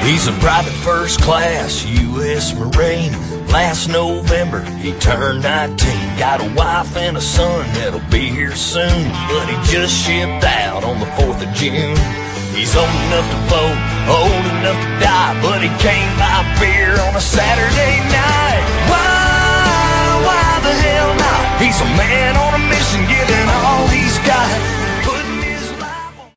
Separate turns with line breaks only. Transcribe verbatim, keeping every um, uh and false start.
He's a private first class U S Marine. Last November he turned nineteen. Got a wife and a son that'll be here soon, but he just shipped out on the fourth of June. He's old enough to vote, old enough to die, but he can't buy beer on a Saturday night. Why, why the hell not? He's a man on a mission, giving all he's got.